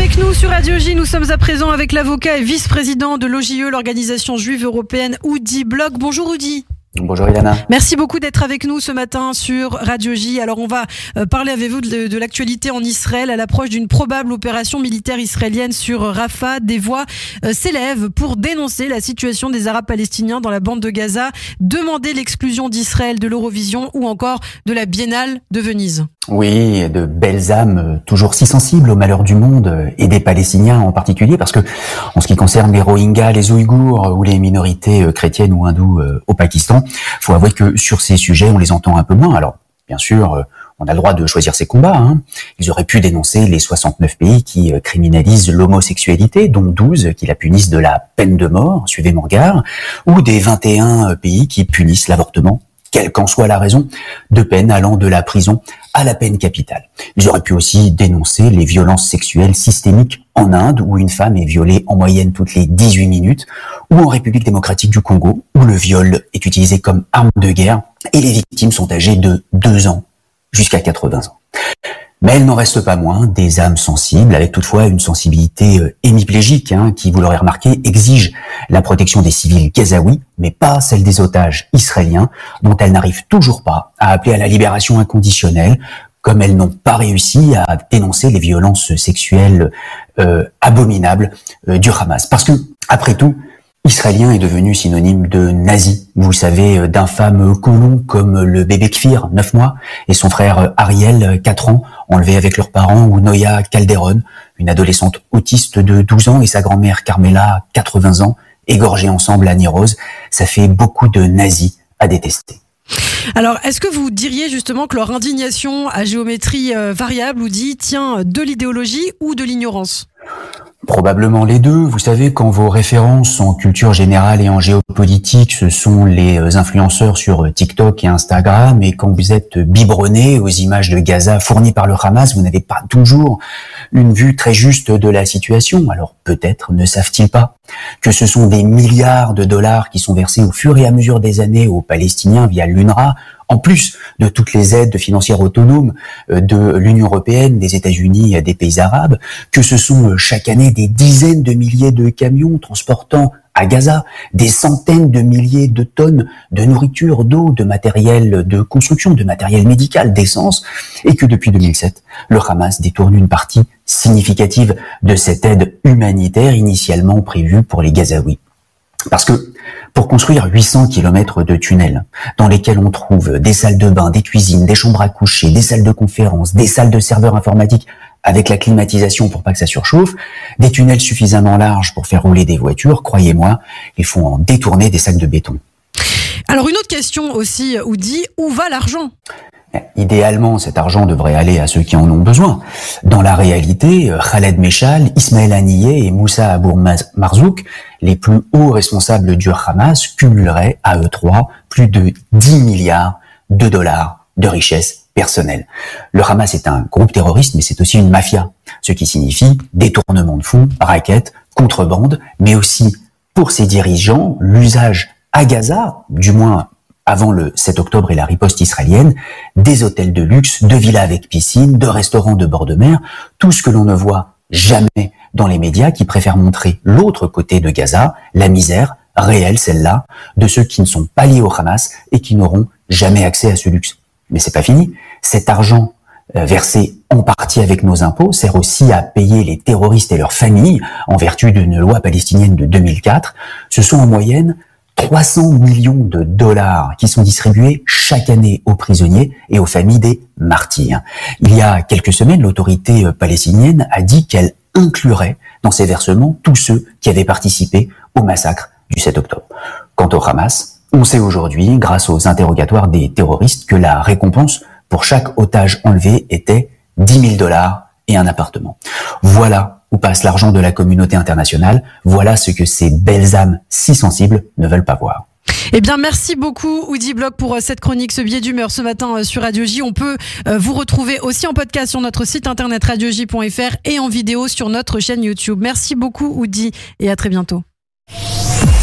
avec nous sur Radio J. Nous sommes à présent avec l'avocat et vice-président de l'OJE, l'organisation juive européenne, Udi Bloch. Bonjour Udi. Bonjour Ilana. Merci beaucoup d'être avec nous ce matin sur Radio J. Alors on va parler avec vous de l'actualité en Israël à l'approche d'une probable opération militaire israélienne sur Rafah. Des voix s'élèvent pour dénoncer la situation des Arabes palestiniens dans la bande de Gaza, demander l'exclusion d'Israël de l'Eurovision ou encore de la Biennale de Venise. Oui, de belles âmes toujours si sensibles au malheur du monde et des Palestiniens en particulier, parce que en ce qui concerne les Rohingyas, les Ouïghours ou les minorités chrétiennes ou hindoues au Pakistan, faut avouer que sur ces sujets, on les entend un peu moins. Alors, bien sûr, on a le droit de choisir ses combats. Ils auraient pu dénoncer les 69 pays qui criminalisent l'homosexualité, dont 12 qui la punissent de la peine de mort, suivez mon regard, ou des 21 pays qui punissent l'avortement, quelle qu'en soit la raison, de peine allant de la prison à la peine capitale. Ils auraient pu aussi dénoncer les violences sexuelles systémiques en Inde, où une femme est violée en moyenne toutes les 18 minutes, ou en République démocratique du Congo, où le viol est utilisé comme arme de guerre, et les victimes sont âgées de 2 ans jusqu'à 80 ans. Mais elles n'en restent pas moins des âmes sensibles, avec toutefois une sensibilité hémiplégique, qui, vous l'aurez remarqué, exige la protection des civils gazaouis, mais pas celle des otages israéliens, dont elles n'arrivent toujours pas à appeler à la libération inconditionnelle, comme elles n'ont pas réussi à dénoncer les violences sexuelles abominables du Hamas. Parce que, après tout, israélien est devenu synonyme de nazi. Vous savez, d'infâmes colons comme le bébé Kfir, 9 mois, et son frère Ariel, 4 ans, enlevés avec leurs parents, ou Noya Calderon, une adolescente autiste de 12 ans, et sa grand-mère Carmela, 80 ans, égorgés ensemble à Niroz. Ça fait beaucoup de nazis à détester. Alors, est-ce que vous diriez justement que leur indignation à géométrie variable ou dit tient de l'idéologie ou de l'ignorance ? Probablement les deux. Vous savez, quand vos références en culture générale et en géopolitique, ce sont les influenceurs sur TikTok et Instagram, et quand vous êtes biberonné aux images de Gaza fournies par le Hamas, vous n'avez pas toujours une vue très juste de la situation. Alors peut-être ne savent-ils pas que ce sont des milliards de dollars qui sont versés au fur et à mesure des années aux Palestiniens via l'UNRWA, en plus de toutes les aides financières autonomes de l'Union européenne, des États-Unis, des pays arabes, que ce sont chaque année des dizaines de milliers de camions transportant à Gaza des centaines de milliers de tonnes de nourriture, d'eau, de matériel de construction, de matériel médical, d'essence, et que depuis 2007, le Hamas détourne une partie significative de cette aide humanitaire initialement prévue pour les Gazaouis. Parce que pour construire 800 km de tunnels dans lesquels on trouve des salles de bain, des cuisines, des chambres à coucher, des salles de conférence, des salles de serveurs informatiques avec la climatisation pour pas que ça surchauffe, des tunnels suffisamment larges pour faire rouler des voitures, croyez-moi, il faut en détourner des sacs de béton. Alors une autre question aussi, Udi, où va l'argent ? Idéalement, cet argent devrait aller à ceux qui en ont besoin. Dans la réalité, Khaled Meshal, Ismaël Haniyeh et Moussa Abour Marzouk, les plus hauts responsables du Hamas, cumuleraient à eux trois plus de 10 milliards de dollars de richesse personnelle. Le Hamas est un groupe terroriste, mais c'est aussi une mafia, ce qui signifie détournement de fonds, raquettes, contrebande, mais aussi, pour ses dirigeants, l'usage à Gaza, du moins avant le 7 octobre et la riposte israélienne, des hôtels de luxe, de villas avec piscine, de restaurants de bord de mer, tout ce que l'on ne voit jamais dans les médias qui préfèrent montrer l'autre côté de Gaza, la misère réelle, celle-là, de ceux qui ne sont pas liés au Hamas et qui n'auront jamais accès à ce luxe. Mais c'est pas fini. Cet argent versé en partie avec nos impôts sert aussi à payer les terroristes et leurs familles en vertu d'une loi palestinienne de 2004. Ce sont en moyenne 300 millions de dollars qui sont distribués chaque année aux prisonniers et aux familles des martyrs. Il y a quelques semaines, l'autorité palestinienne a dit qu'elle inclurait dans ces versements tous ceux qui avaient participé au massacre du 7 octobre. Quant au Hamas, on sait aujourd'hui, grâce aux interrogatoires des terroristes, que la récompense pour chaque otage enlevé était 10 000 dollars et un appartement. Voilà où passe l'argent de la communauté internationale. Voilà ce que ces belles âmes si sensibles ne veulent pas voir. Eh bien, merci beaucoup, Udi Bloch, pour cette chronique, ce billet d'humeur ce matin sur Radio J. On peut vous retrouver aussi en podcast sur notre site internet radioj.fr et en vidéo sur notre chaîne YouTube. Merci beaucoup, Udi, et à très bientôt.